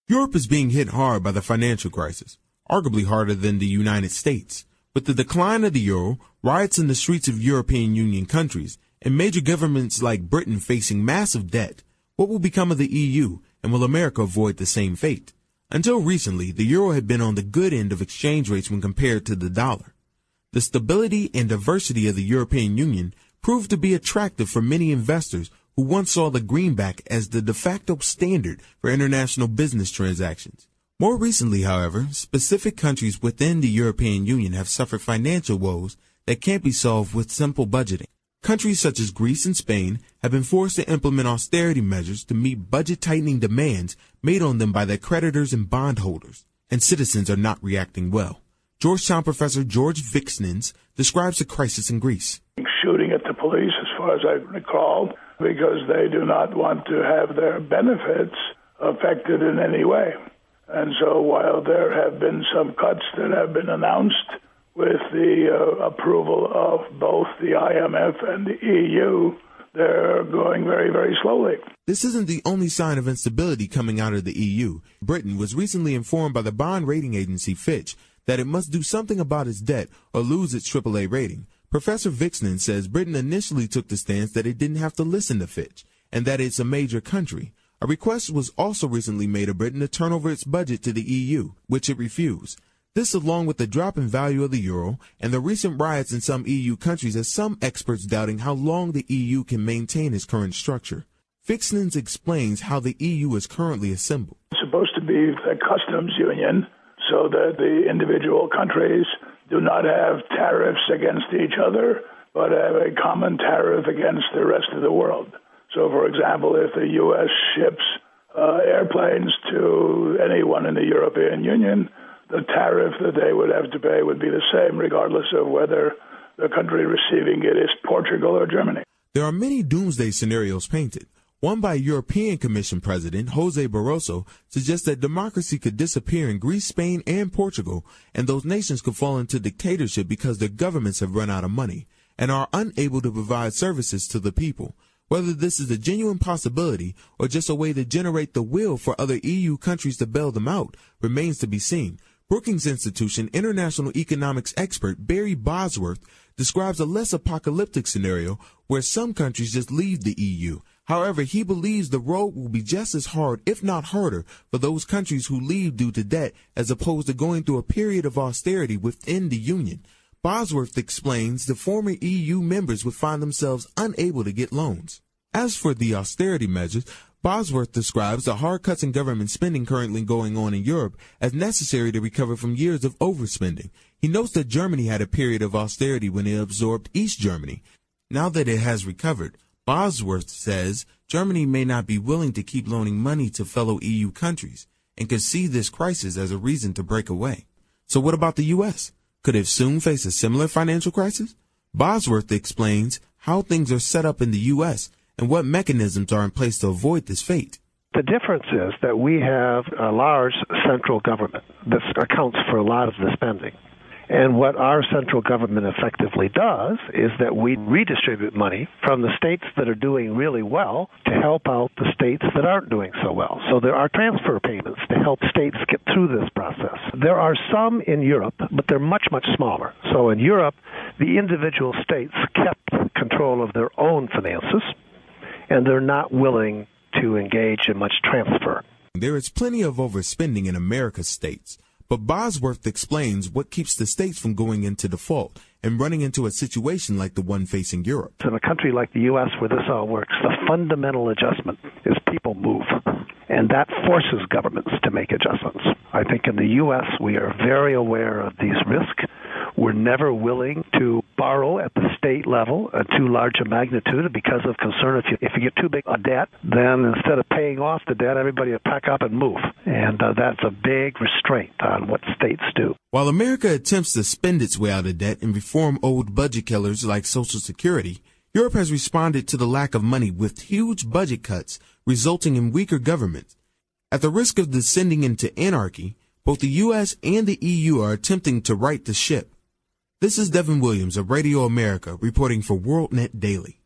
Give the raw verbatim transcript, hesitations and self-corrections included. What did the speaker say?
Europe is being hit hard by the financial crisis, arguably harder than the United States. With the decline of the euro, riots in the streets of European Union countries, and major governments like Britain facing massive debt, what will become of the E U, and will America avoid the same fate? Until recently, the euro had been on the good end of exchange rates when compared to the dollar. The stability and diversity of the European Union proved to be attractive for many investors who once saw the greenback as the de facto standard for international business transactions. More recently, however, specific countries within the European Union have suffered financial woes that can't be solved with simple budgeting. Countries such as Greece and Spain have been forced to implement austerity measures to meet budget-tightening demands made on them by their creditors and bondholders, and citizens are not reacting well. Georgetown professor George Vixnens describes the crisis in Greece. Shooting at the police, as far as I recall, because they do not want to have their benefits affected in any way. And so while there have been some cuts that have been announced with the uh, approval of both the I M F and the E U, they're going very, very slowly. This isn't the only sign of instability coming out of the E U. Britain was recently informed by the bond rating agency Fitch that it must do something about its debt or lose its triple A rating. Professor Vixnen says Britain initially took the stance that it didn't have to listen to Fitch and that it's a major country. A request was also recently made of Britain to turn over its budget to the E U, which it refused. This, along with the drop in value of the euro and the recent riots in some E U countries, has some experts doubting how long the E U can maintain its current structure. Vixnens explains how the E U is currently assembled. It's supposed to be a customs union so that the individual countries do not have tariffs against each other, but have a common tariff against the rest of the world. So, for example, if the U S ships uh, airplanes to anyone in the European Union, the tariff that they would have to pay would be the same regardless of whether the country receiving it is Portugal or Germany. There are many doomsday scenarios painted. One by European Commission President Jose Barroso suggests that democracy could disappear in Greece, Spain, and Portugal, and those nations could fall into dictatorship because their governments have run out of money and are unable to provide services to the people. Whether this is a genuine possibility or just a way to generate the will for other E U countries to bail them out remains to be seen. Brookings Institution international economics expert Barry Bosworth describes a less apocalyptic scenario where some countries just leave the E U. However, he believes the road will be just as hard, if not harder, for those countries who leave due to debt as opposed to going through a period of austerity within the Union. Bosworth explains the former E U members would find themselves unable to get loans. As for the austerity measures, Bosworth describes the hard cuts in government spending currently going on in Europe as necessary to recover from years of overspending. He notes that Germany had a period of austerity when it absorbed East Germany. Now that it has recovered, Bosworth says Germany may not be willing to keep loaning money to fellow E U countries and could see this crisis as a reason to break away. So what about the U S? Could it soon face a similar financial crisis? Bosworth explains how things are set up in the U S and what mechanisms are in place to avoid this fate. The difference is that we have a large central government that accounts for a lot of the spending. And what our central government effectively does is that we redistribute money from the states that are doing really well to help out the states that aren't doing so well. So there are transfer payments to help states get through this process. There are some in Europe, but they're much, much smaller. So in Europe, the individual states kept control of their own finances, and they're not willing to engage in much transfer. There is plenty of overspending in America's states. But Bosworth explains what keeps the states from going into default and running into a situation like the one facing Europe. In a country like the U S where this all works, the fundamental adjustment is people move, and that forces governments to make adjustments. I think in the U S we are very aware of these risks. We're never willing to borrow at the state level at too large a magnitude because of concern. If you, if you get too big a debt, then instead of paying off the debt, everybody will pack up and move. And uh, that's a big restraint on what states do. While America attempts to spend its way out of debt and reform old budget killers like Social Security, Europe has responded to the lack of money with huge budget cuts, resulting in weaker governments. At the risk of descending into anarchy, both the U S and the E U are attempting to right the ship. This is Devin Williams of Radio America reporting for WorldNet Daily.